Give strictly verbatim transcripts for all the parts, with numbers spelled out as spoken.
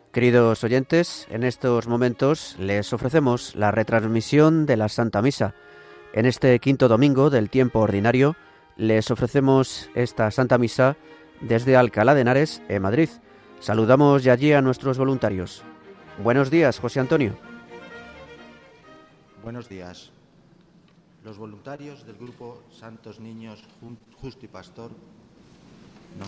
Queridos oyentes, en estos momentos les ofrecemos la retransmisión de la Santa Misa. En este quinto domingo del tiempo ordinario les ofrecemos esta Santa Misa desde Alcalá de Henares, en Madrid. Saludamos ya allí a nuestros voluntarios. Buenos días, José Antonio. Buenos días. Los voluntarios del grupo Santos Niños Justo y Pastor no.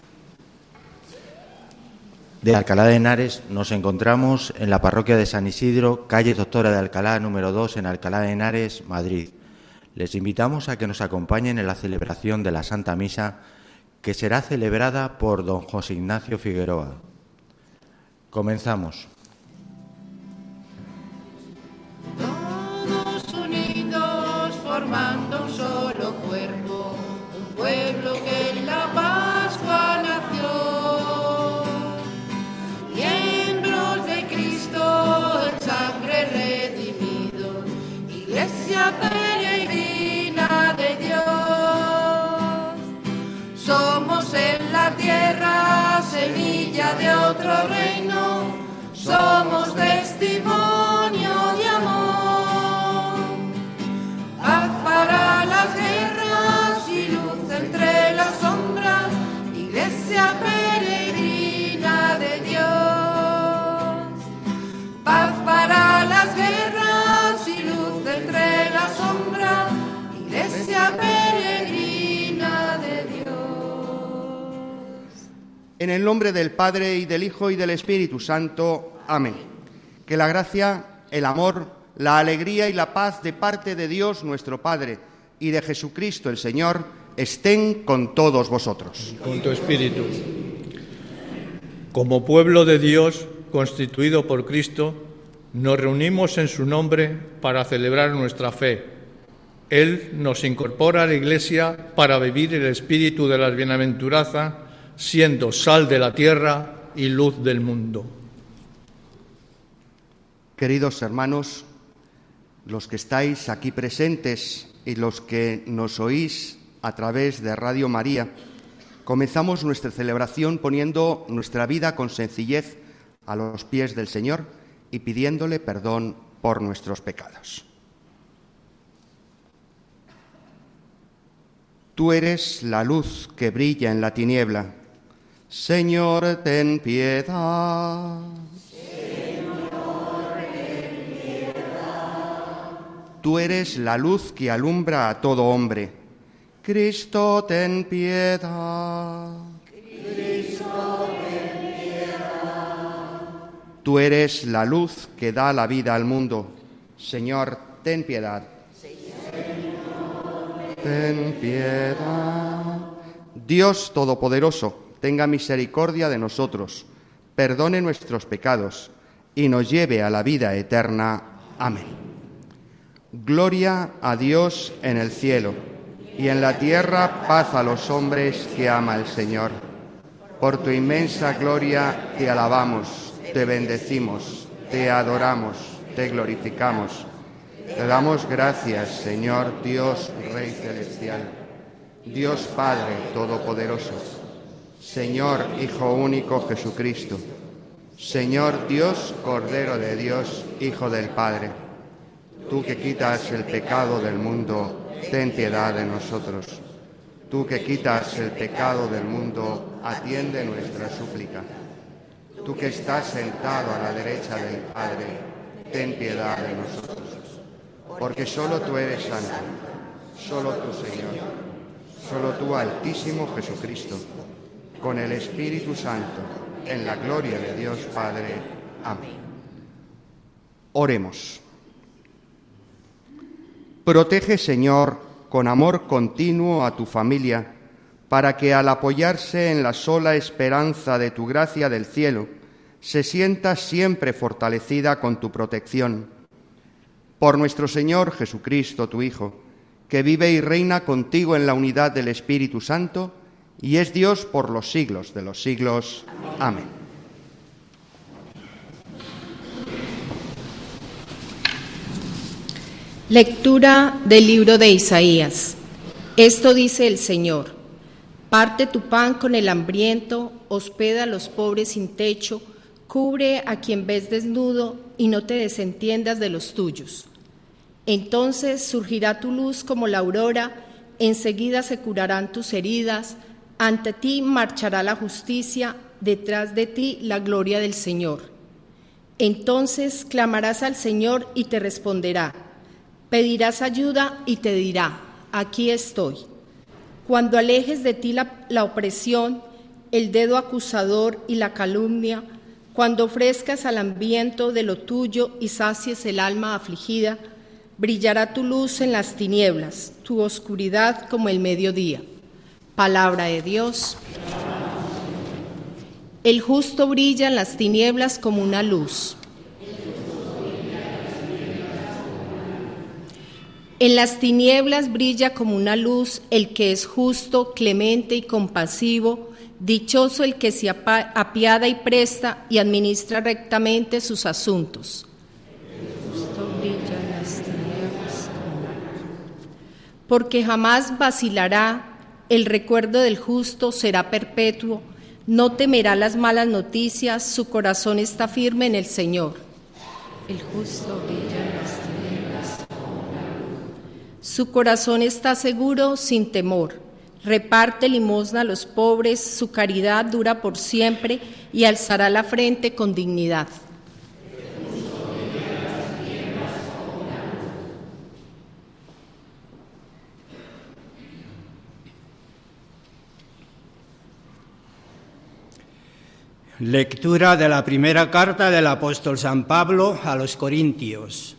de Alcalá de Henares nos encontramos en la parroquia de San Isidro, calle Doctora de Alcalá, número dos, en Alcalá de Henares, Madrid. Les invitamos a que nos acompañen en la celebración de la Santa Misa, que será celebrada por don José Ignacio Figueroa. Comenzamos. Todos unidos formando un solo cuerpo, un pueblo que en la Pascua nació. Miembros de Cristo en sangre redimidos, Iglesia peregrina de Dios. Somos en la tierra semilla de otro reino, somos testimonio de amor. Paz para las guerras y luz entre las sombras, Iglesia peregrina de Dios. Paz para las guerras y luz entre las sombras, Iglesia peregrina de Dios. En el nombre del Padre, y del Hijo, y del Espíritu Santo. Amén. Que la gracia, el amor, la alegría y la paz de parte de Dios nuestro Padre y de Jesucristo el Señor estén con todos vosotros. Con tu espíritu. Como pueblo de Dios, constituido por Cristo, nos reunimos en su nombre para celebrar nuestra fe. Él nos incorpora a la Iglesia para vivir el espíritu de las bienaventuranzas, siendo sal de la tierra y luz del mundo. Queridos hermanos, los que estáis aquí presentes y los que nos oís a través de Radio María, comenzamos nuestra celebración poniendo nuestra vida con sencillez a los pies del Señor y pidiéndole perdón por nuestros pecados. Tú eres la luz que brilla en la tiniebla. Señor, ten piedad. Señor, ten piedad. Tú eres la luz que alumbra a todo hombre. Cristo, ten piedad. Cristo, ten piedad. Tú eres la luz que da la vida al mundo. Señor, ten piedad. Señor, ten piedad. Dios Todopoderoso, tenga misericordia de nosotros, perdone nuestros pecados y nos lleve a la vida eterna. Amén. Gloria a Dios en el cielo, y en la tierra paz a los hombres que ama el Señor. Por tu inmensa gloria te alabamos, te bendecimos, te adoramos, te glorificamos. Te damos gracias, Señor Dios, Rey celestial, Dios Padre Todopoderoso, Señor Hijo único Jesucristo, Señor Dios, Cordero de Dios, Hijo del Padre. Tú que quitas el pecado del mundo, ten piedad de nosotros. Tú que quitas el pecado del mundo, atiende nuestra súplica. Tú que estás sentado a la derecha del Padre, ten piedad de nosotros. Porque solo tú eres santo, solo tú, Señor, solo tú, Altísimo Jesucristo, con el Espíritu Santo, en la gloria de Dios Padre. Amén. Oremos. Protege, Señor, con amor continuo a tu familia, para que al apoyarse en la sola esperanza de tu gracia del cielo, se sienta siempre fortalecida con tu protección. Por nuestro Señor Jesucristo, tu Hijo, que vive y reina contigo en la unidad del Espíritu Santo, y es Dios por los siglos de los siglos. Amén. Lectura del libro de Isaías. Esto dice el Señor: parte tu pan con el hambriento, hospeda a los pobres sin techo, Cubre a quien ves desnudo y no te desentiendas de los tuyos. Entonces surgirá tu luz como la aurora, enseguida se curarán tus heridas, ante ti marchará la justicia, detrás de ti la gloria del Señor. Entonces clamarás al Señor y te responderá, pedirás ayuda y te dirá, aquí estoy. Cuando alejes de ti la, la opresión, el dedo acusador y la calumnia, cuando ofrezcas al hambriento de lo tuyo y sacies el alma afligida, brillará tu luz en las tinieblas, tu oscuridad como el mediodía. Palabra de Dios. El justo brilla en las tinieblas como una luz. En las tinieblas brilla como una luz el que es justo, clemente y compasivo. Dichoso el que se apiada y presta y administra rectamente sus asuntos. Justo brilla en las tinieblas como una luz. Porque jamás vacilará, el recuerdo del justo será perpetuo, no temerá las malas noticias, su corazón está firme en el Señor. El justo brilla en las tinieblas como una luz. Su corazón está seguro sin temor. Reparte limosna a los pobres, su caridad dura por siempre y alzará la frente con dignidad. Lectura de la primera carta del apóstol San Pablo a los Corintios.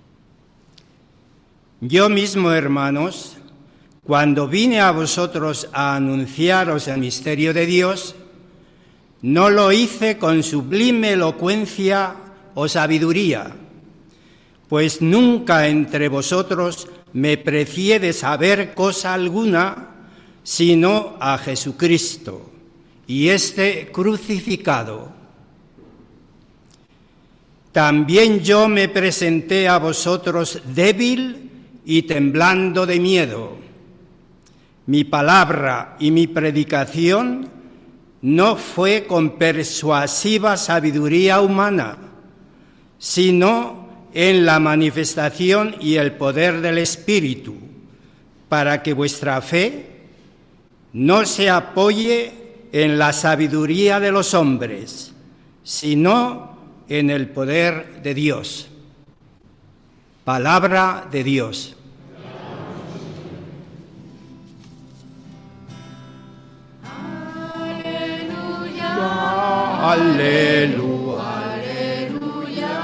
Yo mismo, hermanos, cuando vine a vosotros a anunciaros el misterio de Dios, no lo hice con sublime elocuencia o sabiduría, pues nunca entre vosotros me precié de saber cosa alguna, sino a Jesucristo, y éste crucificado. También yo me presenté a vosotros débil y temblando de miedo. Mi palabra y mi predicación no fue con persuasiva sabiduría humana, sino en la manifestación y el poder del Espíritu, para que vuestra fe no se apoye en la sabiduría de los hombres, sino en el poder de Dios. Palabra de Dios. Aleluya, aleluya,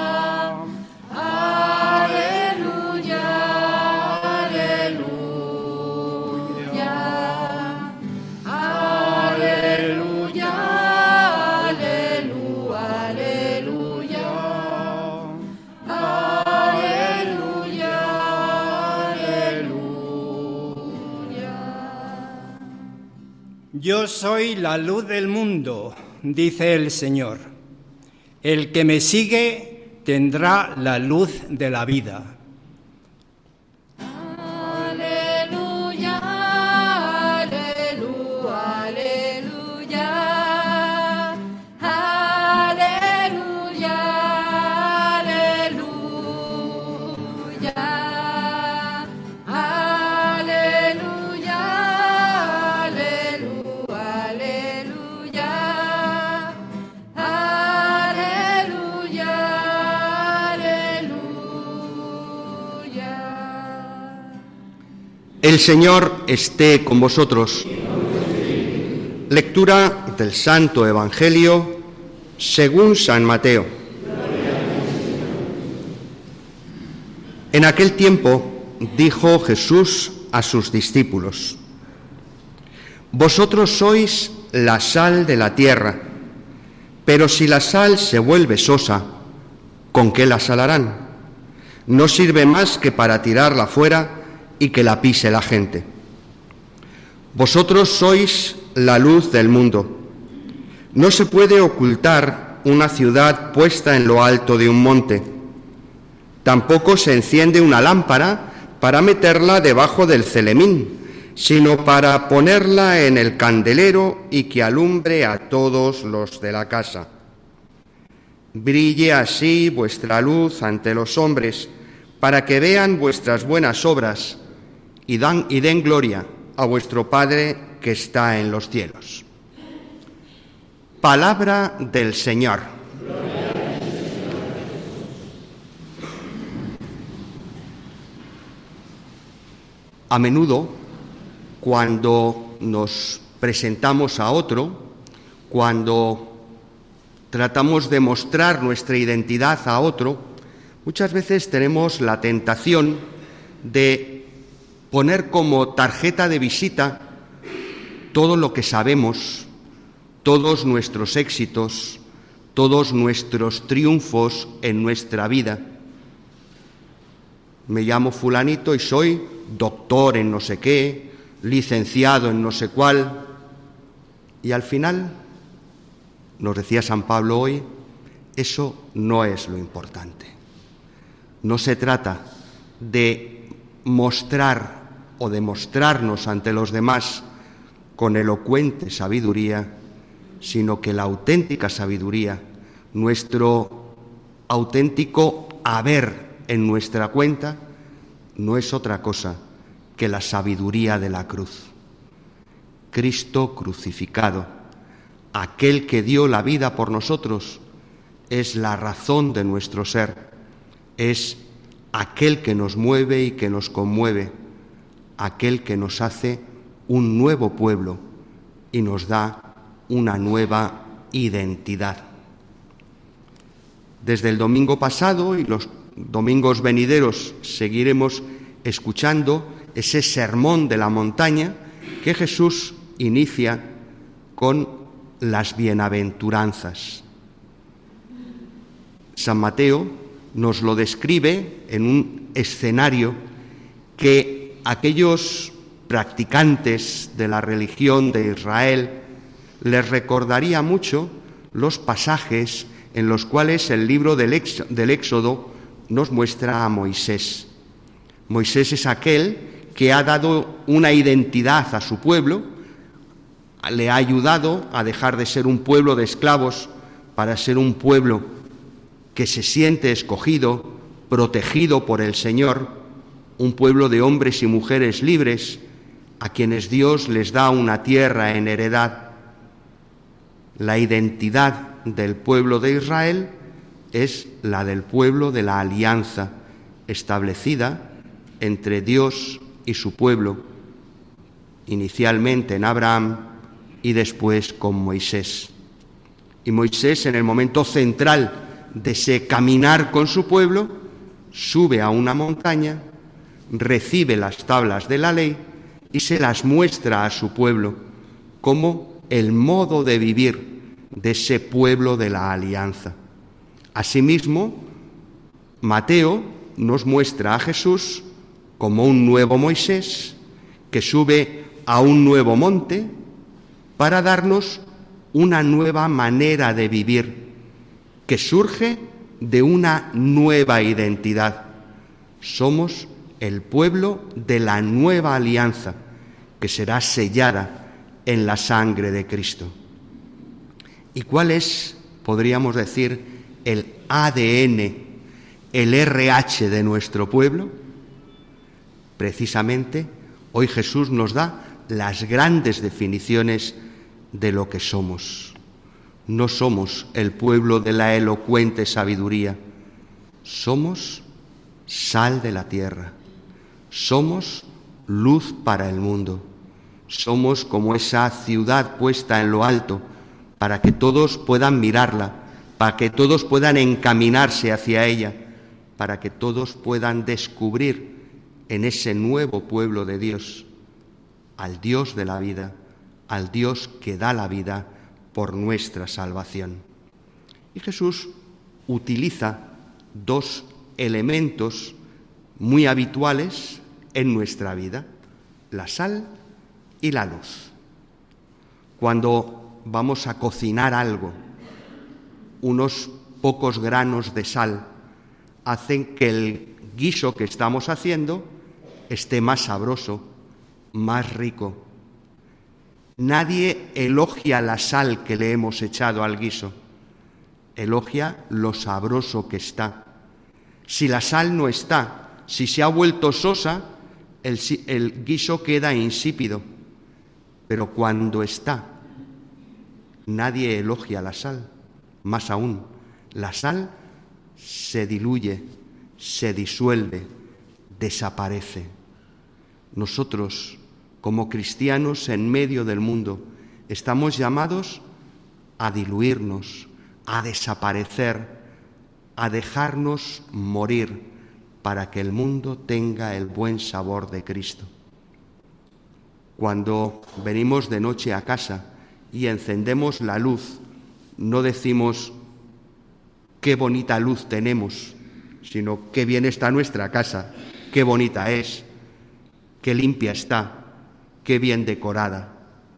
aleluya, aleluya, aleluya, aleluya, aleluya, aleluya. Yo soy la luz del mundo, dice el Señor. El que me sigue tendrá la luz de la vida. Aleluya, aleluya, aleluya, aleluya, aleluya, aleluya, aleluya, aleluya. El Señor esté con vosotros. Lectura del Santo Evangelio según San Mateo. En aquel tiempo dijo Jesús a sus discípulos: Vosotros sois la sal de la tierra, pero si la sal se vuelve sosa, ¿con qué la salarán? No sirve más que para tirarla fuera y que la pise la gente. Vosotros sois la luz del mundo. No se puede ocultar una ciudad puesta en lo alto de un monte. Tampoco se enciende una lámpara para meterla debajo del celemín, sino para ponerla en el candelero y que alumbre a todos los de la casa. Brille así vuestra luz ante los hombres, para que vean vuestras buenas obras y, dan, y den gloria a vuestro Padre que está en los cielos. Palabra del Señor. A menudo, cuando nos presentamos a otro, cuando tratamos de mostrar nuestra identidad a otro, muchas veces tenemos la tentación de poner como tarjeta de visita todo lo que sabemos, todos nuestros éxitos, todos nuestros triunfos en nuestra vida. Me llamo fulanito y soy doctor en no sé qué, licenciado en no sé cuál, y al final, nos decía San Pablo hoy, eso no es lo importante. No se trata de mostrar o de mostrarnos ante los demás con elocuente sabiduría, sino que la auténtica sabiduría, nuestro auténtico haber en nuestra cuenta, no es otra cosa que la sabiduría de la cruz. Cristo crucificado, aquel que dio la vida por nosotros, es la razón de nuestro ser, es aquel que nos mueve y que nos conmueve, aquel que nos hace un nuevo pueblo y nos da una nueva identidad. Desde el domingo pasado y los domingos venideros seguiremos escuchando ese sermón de la montaña que Jesús inicia con las bienaventuranzas. San Mateo nos lo describe en un escenario que aquellos practicantes de la religión de Israel les recordaría mucho los pasajes en los cuales el libro del Éxodo nos muestra a Moisés. Moisés es aquel que ha dado una identidad a su pueblo, le ha ayudado a dejar de ser un pueblo de esclavos para ser un pueblo que se siente escogido, protegido por el Señor, un pueblo de hombres y mujeres libres, a quienes Dios les da una tierra en heredad. La identidad del pueblo de Israel es la del pueblo de la alianza establecida entre Dios y su pueblo, inicialmente en Abraham y después con Moisés. Y Moisés, en el momento central de ese caminar con su pueblo, sube a una montaña, recibe las tablas de la ley y se las muestra a su pueblo como el modo de vivir de ese pueblo de la alianza. Asimismo, Mateo nos muestra a Jesús como un nuevo Moisés que sube a un nuevo monte para darnos una nueva manera de vivir que surge de una nueva identidad. Somos el pueblo de la nueva alianza que será sellada en la sangre de Cristo. ¿Y cuál es, podríamos decir, el A D N, el R H de nuestro pueblo? Precisamente, hoy Jesús nos da las grandes definiciones de lo que somos. No somos el pueblo de la elocuente sabiduría, somos sal de la tierra, somos luz para el mundo, somos como esa ciudad puesta en lo alto para que todos puedan mirarla, para que todos puedan encaminarse hacia ella, para que todos puedan descubrir en ese nuevo pueblo de Dios al Dios de la vida, al Dios que da la vida por nuestra salvación. Y Jesús utiliza dos elementos muy habituales en nuestra vida, la sal y la luz. Cuando vamos a cocinar algo, unos pocos granos de sal hacen que el guiso que estamos haciendo esté más sabroso, más rico. Nadie elogia la sal que le hemos echado al guiso. elogia lo sabroso que está. Si la sal no está, si se ha vuelto sosa, el, el guiso queda insípido. Pero cuando está, nadie elogia la sal. Más aún, la sal se diluye, se disuelve, desaparece. Nosotros, como cristianos en medio del mundo, estamos llamados a diluirnos, a desaparecer, a dejarnos morir para que el mundo tenga el buen sabor de Cristo. Cuando venimos de noche a casa y encendemos la luz, no decimos qué bonita luz tenemos, sino qué bien está nuestra casa, qué bonita es, qué limpia está, qué bien decorada.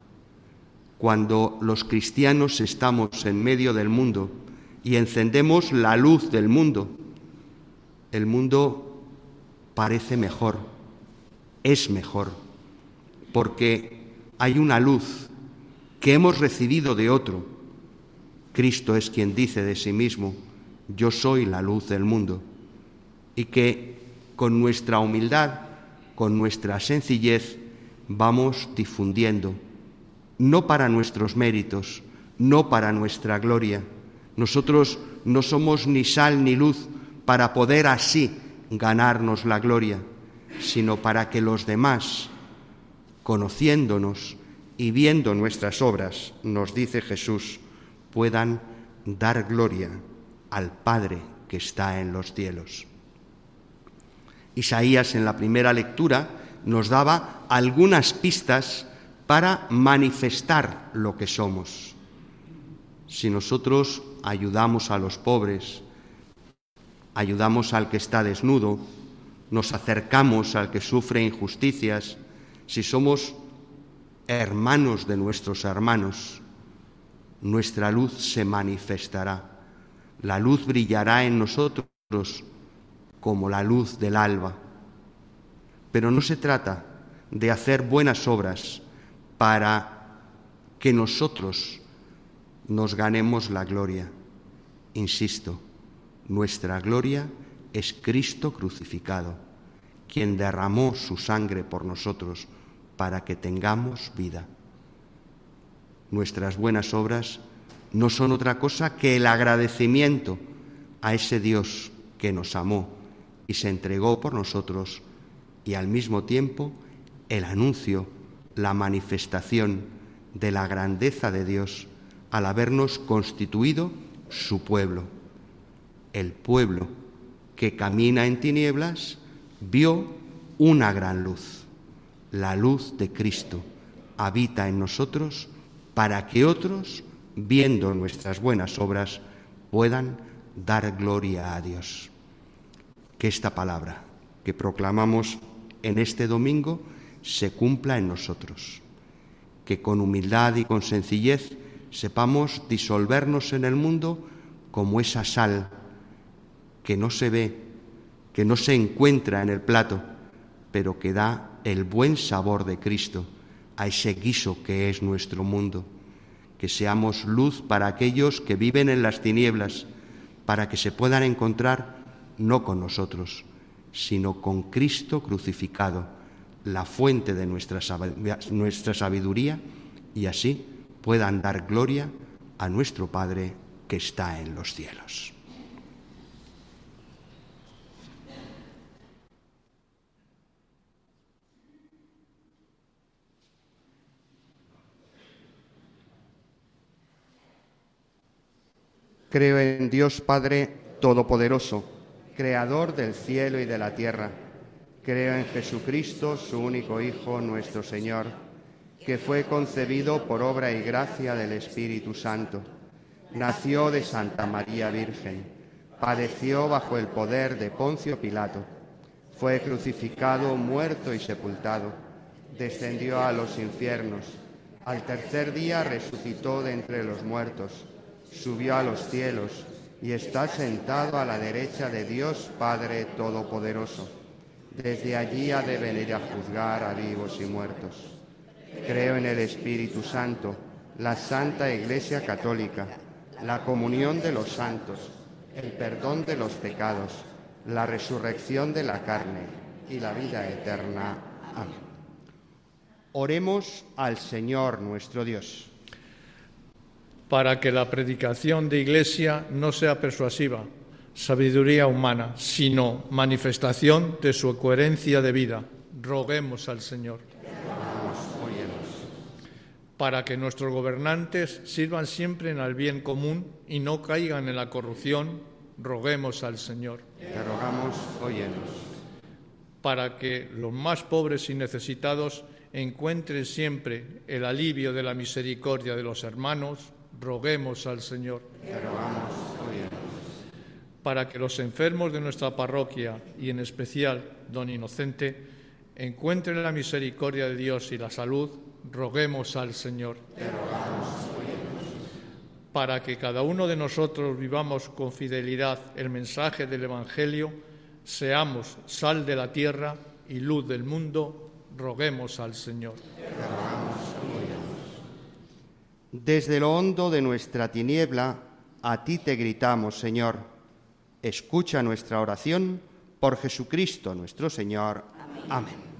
Cuando los cristianos estamos en medio del mundo y encendemos la luz del mundo, el mundo parece mejor, es mejor, porque hay una luz que hemos recibido de otro. Cristo es quien dice de sí mismo: yo soy la luz del mundo, y que con nuestra humildad, con nuestra sencillez, vamos difundiendo, no para nuestros méritos, no para nuestra gloria. Nosotros no somos ni sal ni luz para poder así ganarnos la gloria, sino para que los demás, conociéndonos y viendo nuestras obras, nos dice Jesús, puedan dar gloria al Padre que está en los cielos. Isaías, en la primera lectura, nos daba algunas pistas para manifestar lo que somos. Si nosotros ayudamos a los pobres, ayudamos al que está desnudo, nos acercamos al que sufre injusticias, si somos hermanos de nuestros hermanos, nuestra luz se manifestará. La luz brillará en nosotros como la luz del alba. Pero no se trata de hacer buenas obras para que nosotros nos ganemos la gloria. Insisto, nuestra gloria es Cristo crucificado, quien derramó su sangre por nosotros para que tengamos vida. Nuestras buenas obras no son otra cosa que el agradecimiento a ese Dios que nos amó y se entregó por nosotros, y al mismo tiempo el anuncio, la manifestación de la grandeza de Dios al habernos constituido su pueblo. El pueblo que camina en tinieblas vio una gran luz. La luz de Cristo habita en nosotros para que otros, viendo nuestras buenas obras, puedan dar gloria a Dios. Que esta palabra que proclamamos en este domingo se cumpla en nosotros. Que con humildad y con sencillez sepamos disolvernos en el mundo como esa sal que no se ve, que no se encuentra en el plato, pero que da el buen sabor de Cristo a ese guiso que es nuestro mundo. Que seamos luz para aquellos que viven en las tinieblas, para que se puedan encontrar no con nosotros, sino con Cristo crucificado, la fuente de nuestra nuestra sabiduría, y así puedan dar gloria a nuestro Padre que está en los cielos. Creo en Dios Padre Todopoderoso, Creador del cielo y de la tierra. Creo en Jesucristo, su único Hijo, nuestro Señor, que fue concebido por obra y gracia del Espíritu Santo. Nació de Santa María Virgen, padeció bajo el poder de Poncio Pilato, fue crucificado, muerto y sepultado, descendió a los infiernos, al tercer día resucitó de entre los muertos, subió a los cielos y está sentado a la derecha de Dios Padre Todopoderoso. Desde allí ha de venir a juzgar a vivos y muertos. Creo en el Espíritu Santo, la Santa Iglesia Católica, la comunión de los santos, el perdón de los pecados, la resurrección de la carne y la vida eterna. Amén. Oremos al Señor nuestro Dios. Para que la predicación de Iglesia no sea persuasiva, sabiduría humana, sino manifestación de su coherencia de vida, roguemos al Señor. Para que nuestros gobernantes sirvan siempre en el bien común y no caigan en la corrupción, roguemos al Señor. Te rogamos, óyenos. Para que los más pobres y necesitados encuentren siempre el alivio de la misericordia de los hermanos, roguemos al Señor. Te rogamos, óyenos. Para que los enfermos de nuestra parroquia, y en especial don Inocente, encuentren la misericordia de Dios y la salud, roguemos al Señor. Te rogamos, para que cada uno de nosotros vivamos con fidelidad el mensaje del Evangelio, seamos sal de la tierra y luz del mundo, roguemos al Señor. Te rogamos, desde lo hondo de nuestra tiniebla, a ti te gritamos, Señor. Escucha nuestra oración por Jesucristo nuestro Señor. Amén. Amén.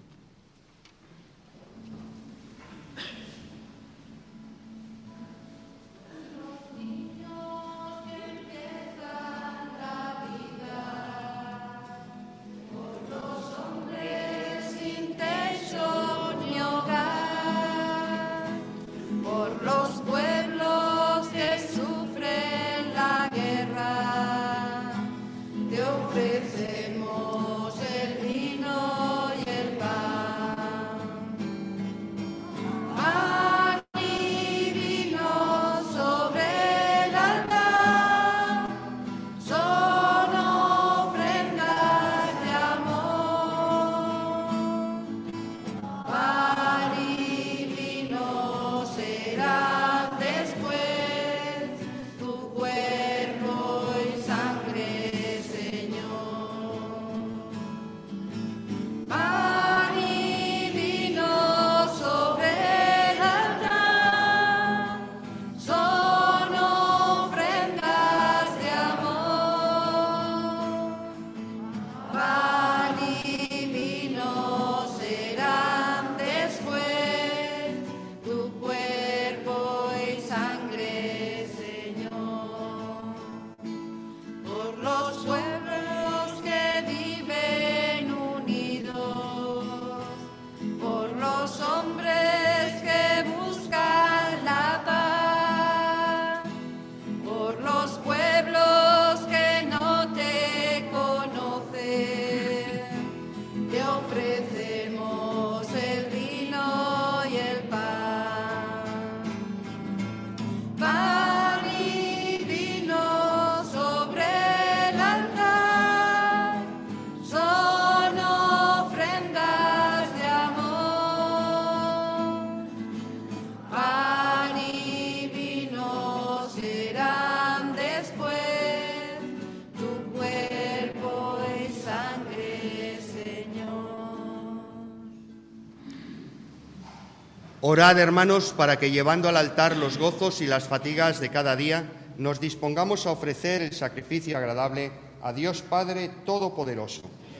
Orad, hermanos, para que llevando al altar los gozos y las fatigas de cada día, nos dispongamos a ofrecer el sacrificio agradable a Dios Padre Todopoderoso.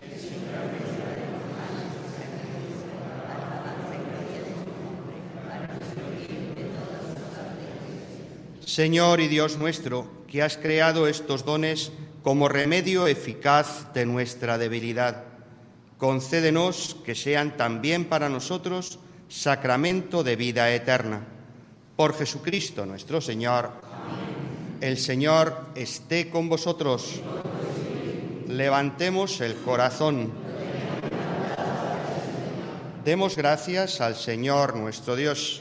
Señor y Dios nuestro, que has creado estos dones como remedio eficaz de nuestra debilidad, concédenos que sean también para nosotros sacramento de vida eterna. Por Jesucristo nuestro Señor. Amén. El Señor esté con vosotros. Levantemos el corazón. Demos gracias al Señor nuestro Dios.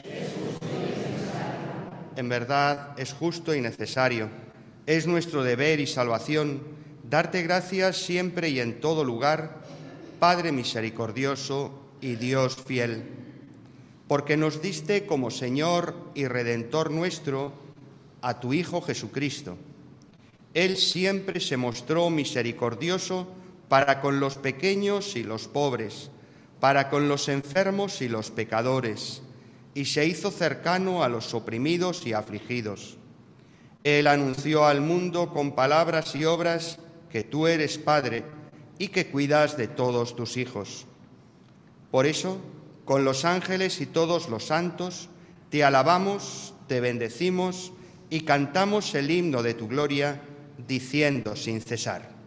En verdad es justo y necesario. Es nuestro deber y salvación darte gracias siempre y en todo lugar, Padre misericordioso y Dios fiel, porque nos diste como Señor y Redentor nuestro a tu Hijo Jesucristo. Él siempre se mostró misericordioso para con los pequeños y los pobres, para con los enfermos y los pecadores, y se hizo cercano a los oprimidos y afligidos. Él anunció al mundo con palabras y obras que tú eres Padre y que cuidas de todos tus hijos. Por eso, con los ángeles y todos los santos, te alabamos, te bendecimos y cantamos el himno de tu gloria, diciendo sin cesar: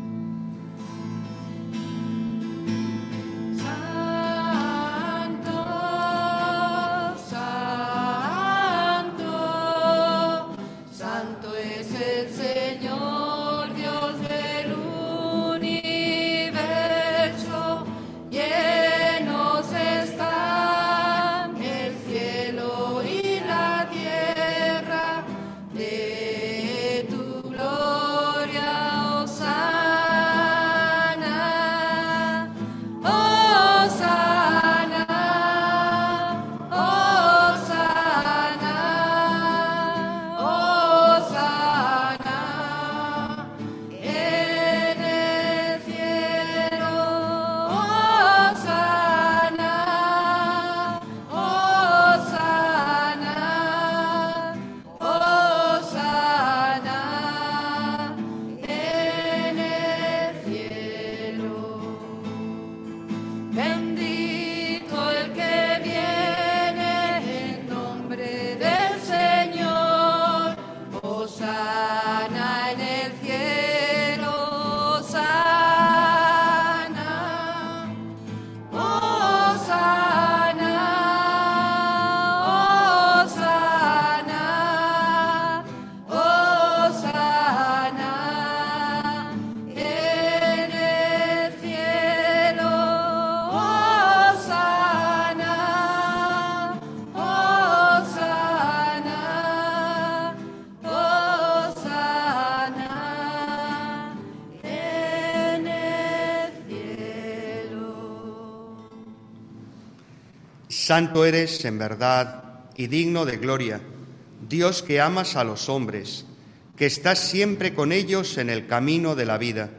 Santo eres en verdad y digno de gloria, Dios que amas a los hombres, que estás siempre con ellos en el camino de la vida.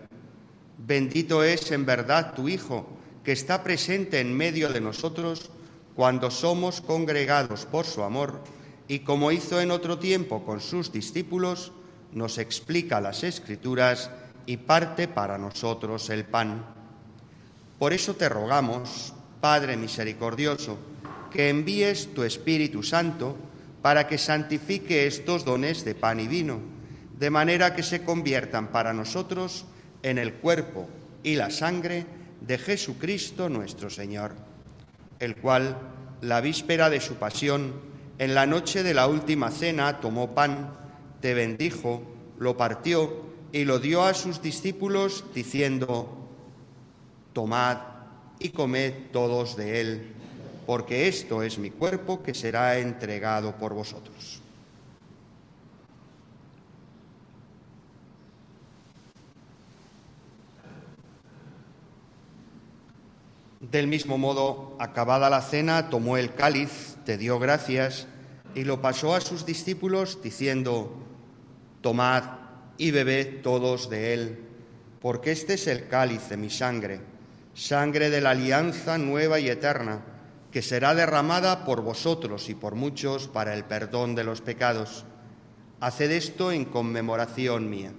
Bendito es en verdad tu Hijo, que está presente en medio de nosotros cuando somos congregados por su amor y, como hizo en otro tiempo con sus discípulos, nos explica las Escrituras y parte para nosotros el pan. Por eso te rogamos, Padre misericordioso, que envíes tu Espíritu Santo para que santifique estos dones de pan y vino, de manera que se conviertan para nosotros en el cuerpo y la sangre de Jesucristo nuestro Señor, el cual, la víspera de su pasión, en la noche de la última cena, tomó pan, te bendijo, lo partió y lo dio a sus discípulos, diciendo: tomad y comed todos de él, porque esto es mi cuerpo que será entregado por vosotros. Del mismo modo, acabada la cena, tomó el cáliz, te dio gracias y lo pasó a sus discípulos, diciendo: tomad y bebed todos de él, porque este es el cáliz de mi sangre, sangre de la alianza nueva y eterna, que será derramada por vosotros y por muchos para el perdón de los pecados. Haced esto en conmemoración mía.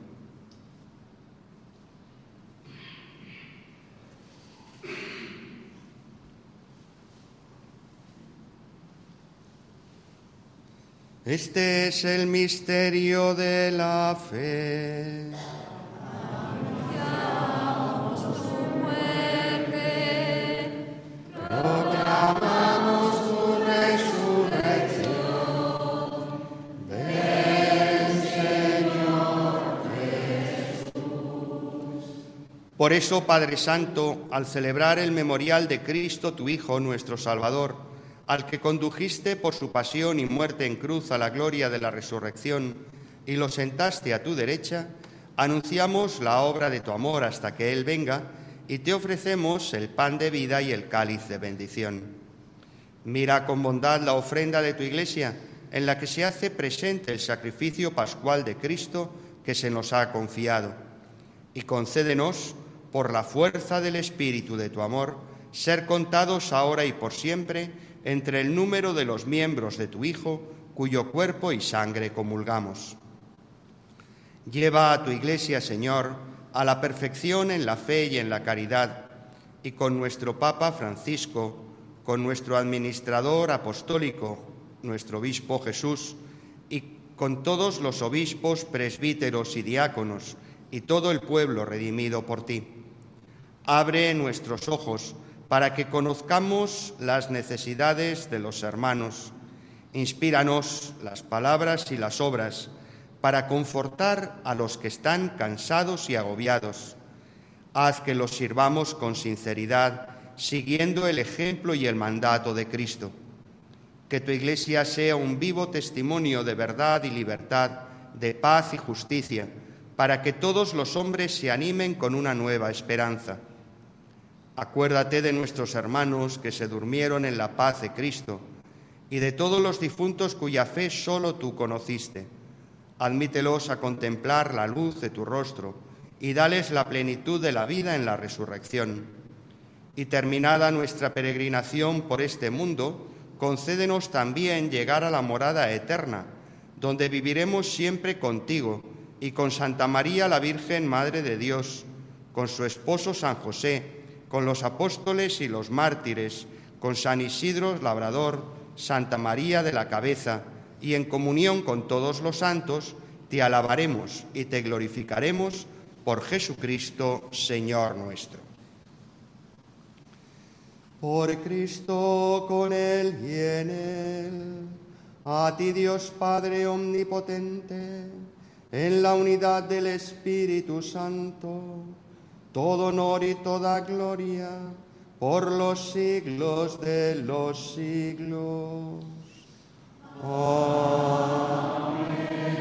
Este es el misterio de la fe. Anunciamos tu muerte, proclamamos tu resurrección. Ven, Señor Jesús. Por eso, Padre Santo, al celebrar el memorial de Cristo, tu Hijo, nuestro Salvador, al que condujiste por su pasión y muerte en cruz a la gloria de la resurrección y lo sentaste a tu derecha, anunciamos la obra de tu amor hasta que Él venga y te ofrecemos el pan de vida y el cáliz de bendición. Mira con bondad la ofrenda de tu Iglesia, en la que se hace presente el sacrificio pascual de Cristo que se nos ha confiado, y concédenos, por la fuerza del Espíritu de tu amor, ser contados ahora y por siempre entre el número de los miembros de tu Hijo, cuyo cuerpo y sangre comulgamos. Lleva a tu Iglesia, Señor, a la perfección en la fe y en la caridad, y con nuestro Papa Francisco, con nuestro administrador apostólico, nuestro obispo Jesús, y con todos los obispos, presbíteros y diáconos, y todo el pueblo redimido por ti. Abre nuestros ojos para que conozcamos las necesidades de los hermanos. Inspíranos las palabras y las obras para confortar a los que están cansados y agobiados. Haz que los sirvamos con sinceridad, siguiendo el ejemplo y el mandato de Cristo. Que tu Iglesia sea un vivo testimonio de verdad y libertad, de paz y justicia, para que todos los hombres se animen con una nueva esperanza. Acuérdate de nuestros hermanos que se durmieron en la paz de Cristo y de todos los difuntos cuya fe solo tú conociste. Admítelos a contemplar la luz de tu rostro y dales la plenitud de la vida en la resurrección. Y terminada nuestra peregrinación por este mundo, concédenos también llegar a la morada eterna, donde viviremos siempre contigo y con Santa María la Virgen, Madre de Dios, con su esposo San José, con los apóstoles y los mártires, con San Isidro Labrador, Santa María de la Cabeza, y en comunión con todos los santos, te alabaremos y te glorificaremos por Jesucristo, Señor nuestro. Por Cristo, con Él y en Él, a ti Dios Padre omnipotente, en la unidad del Espíritu Santo, todo honor y toda gloria por los siglos de los siglos. Amén.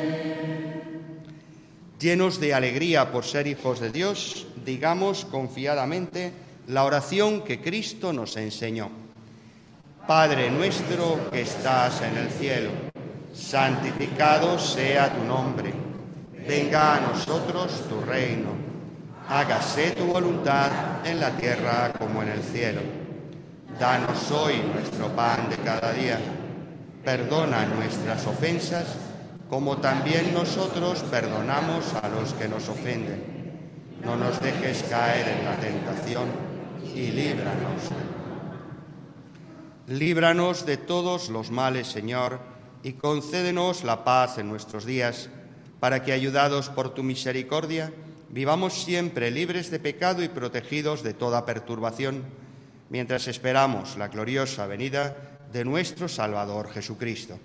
Llenos de alegría por ser hijos de Dios, digamos confiadamente la oración que Cristo nos enseñó. Padre nuestro que estás en el cielo, santificado sea tu nombre. Venga a nosotros tu reino. Hágase tu voluntad en la tierra como en el cielo. Danos hoy nuestro pan de cada día. Perdona nuestras ofensas, como también nosotros perdonamos a los que nos ofenden. No nos dejes caer en la tentación y líbranos. Líbranos de todos los males, Señor, y concédenos la paz en nuestros días, para que, ayudados por tu misericordia, vivamos siempre libres de pecado y protegidos de toda perturbación, mientras esperamos la gloriosa venida de nuestro Salvador Jesucristo.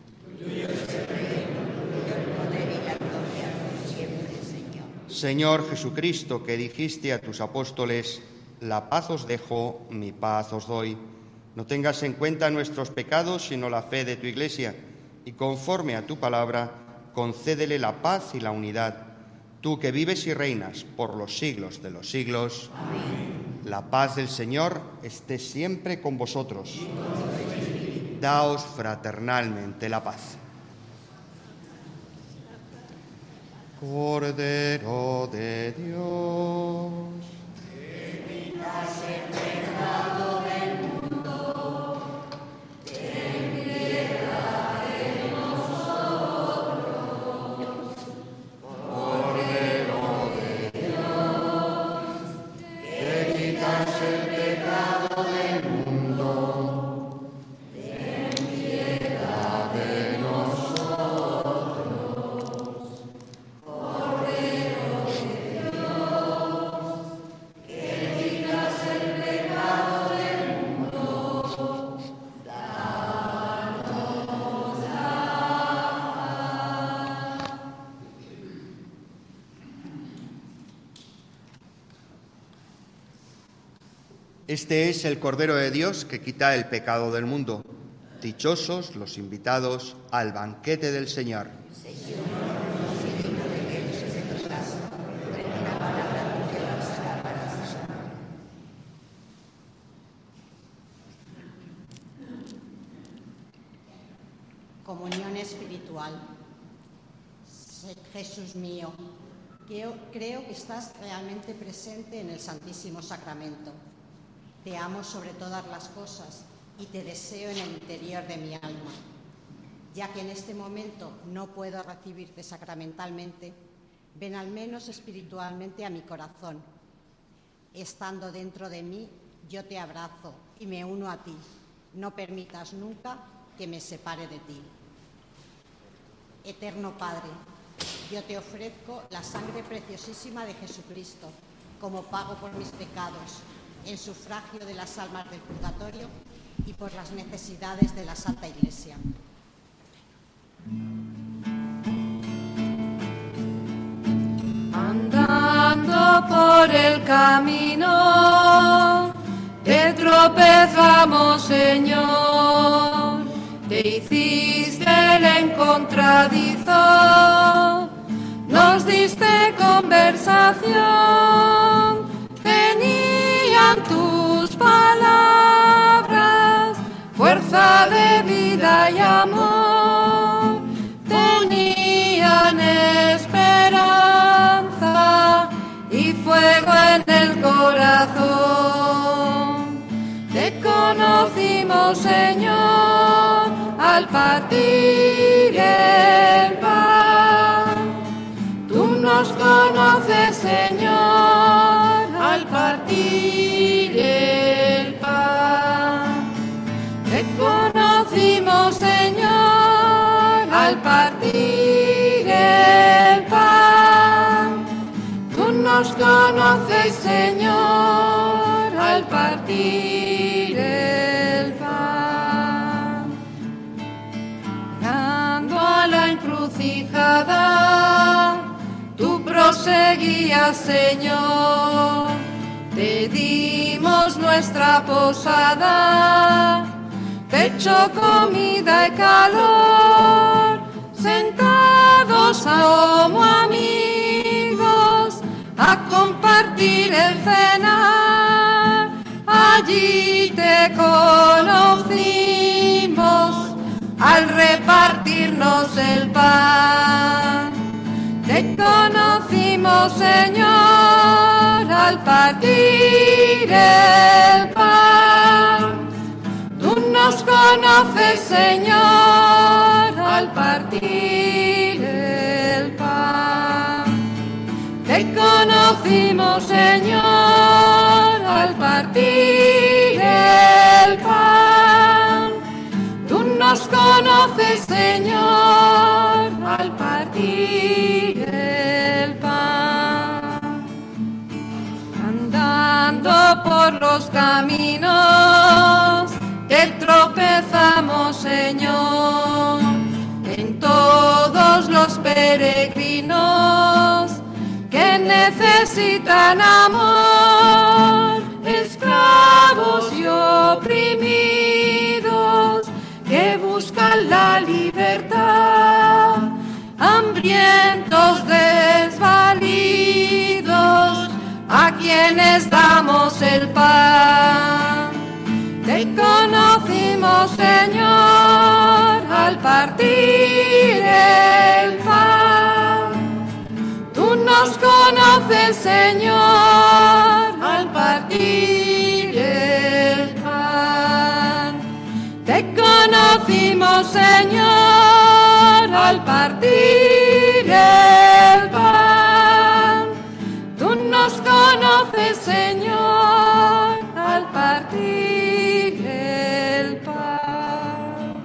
Señor Jesucristo, que dijiste a tus apóstoles, la paz os dejo, mi paz os doy. No tengas en cuenta nuestros pecados, sino la fe de tu Iglesia, y conforme a tu palabra, concédele la paz y la unidad. Tú que vives y reinas por los siglos de los siglos. Amén. La paz del Señor esté siempre con vosotros. Daos fraternalmente la paz. Cordero de Dios, que quitas el pecado del mundo, ten piedad de nosotros. Cordero de Dios, que quitas el pecado del mundo, ten piedad de nosotros. Este es el Cordero de Dios que quita el pecado del mundo. Dichosos los invitados al banquete del Señor. Comunión espiritual. Jesús mío, creo, creo que estás realmente presente en el Santísimo Sacramento. Te amo sobre todas las cosas y te deseo en el interior de mi alma. Ya que en este momento no puedo recibirte sacramentalmente, ven al menos espiritualmente a mi corazón. Estando dentro de mí, yo te abrazo y me uno a ti. No permitas nunca que me separe de ti. Eterno Padre, yo te ofrezco la sangre preciosísima de Jesucristo como pago por mis pecados, en sufragio de las almas del purgatorio y por las necesidades de la Santa Iglesia. Andando por el camino, te tropezamos, Señor. Te hiciste el encontradizo, nos diste conversación, tenían tus palabras fuerza de vida y amor, tenían esperanza y fuego en el corazón. Te conocimos, Señor, al partir el pan. Tú nos conoces, Señor, al partir el pan. Te conocimos, Señor, al partir el pan. Tú nos conoces, Señor, al partir el pan. Llegando a la encrucijada, tú proseguías, Señor. Te dimos nuestra posada, pecho, comida y calor, sentados como amigos a compartir el cenar. Allí te conocimos al repartirnos el pan. Te conocimos, Señor, al partir el pan. Tú nos conoces, Señor, al partir el pan. Te conocimos, Señor, al partir el pan. Tú nos conoces, Señor, al partir el pan. Andando por los caminos, te tropezamos, Señor, en todos los peregrinos que necesitan amor, esclavos y oprimidos que buscan la libertad, hambrientos, desvalidos, a quienes damos el pan. Te conocimos, Señor, al partir el pan. Tú nos conoces, Señor, al partir el pan. Te conocimos, Señor, al partir el pan. Tú nos conoces, Señor, al partir el pan.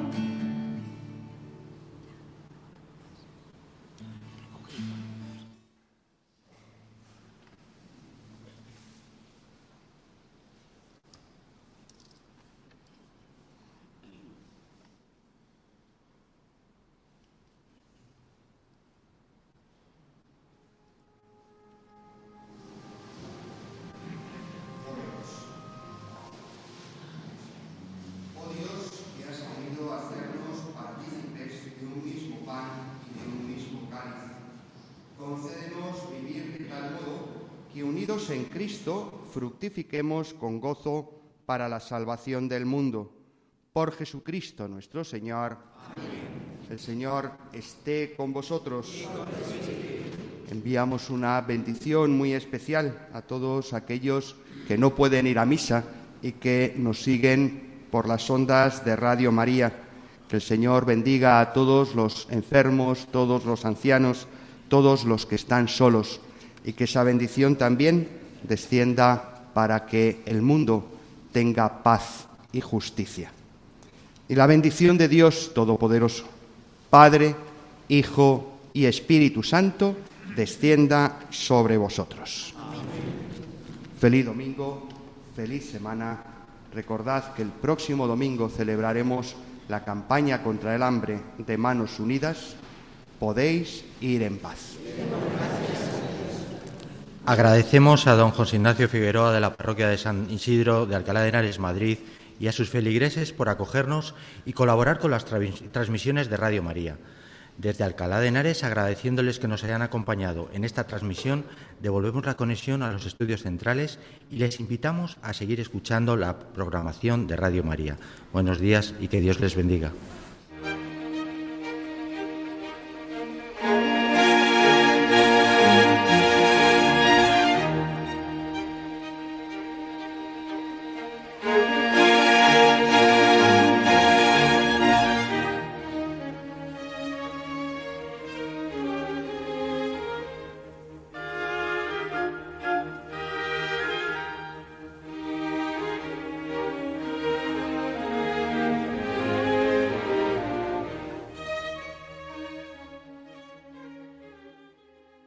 Unidos en Cristo, fructifiquemos con gozo para la salvación del mundo. Por Jesucristo nuestro Señor. Amén. El Señor esté con vosotros. Enviamos una bendición muy especial a todos aquellos que no pueden ir a misa y que nos siguen por las ondas de Radio María. Que el Señor bendiga a todos los enfermos, todos los ancianos, todos los que están solos, y que esa bendición también descienda para que el mundo tenga paz y justicia. Y la bendición de Dios Todopoderoso, Padre, Hijo y Espíritu Santo, descienda sobre vosotros. Amén. Feliz domingo, feliz semana. Recordad que el próximo domingo celebraremos la campaña contra el hambre de Manos Unidas. Podéis ir en paz. Agradecemos a don José Ignacio Figueroa de la parroquia de San Isidro de Alcalá de Henares, Madrid, y a sus feligreses por acogernos y colaborar con las tra- transmisiones de Radio María. Desde Alcalá de Henares, agradeciéndoles que nos hayan acompañado en esta transmisión, devolvemos la conexión a los estudios centrales y les invitamos a seguir escuchando la programación de Radio María. Buenos días y que Dios les bendiga.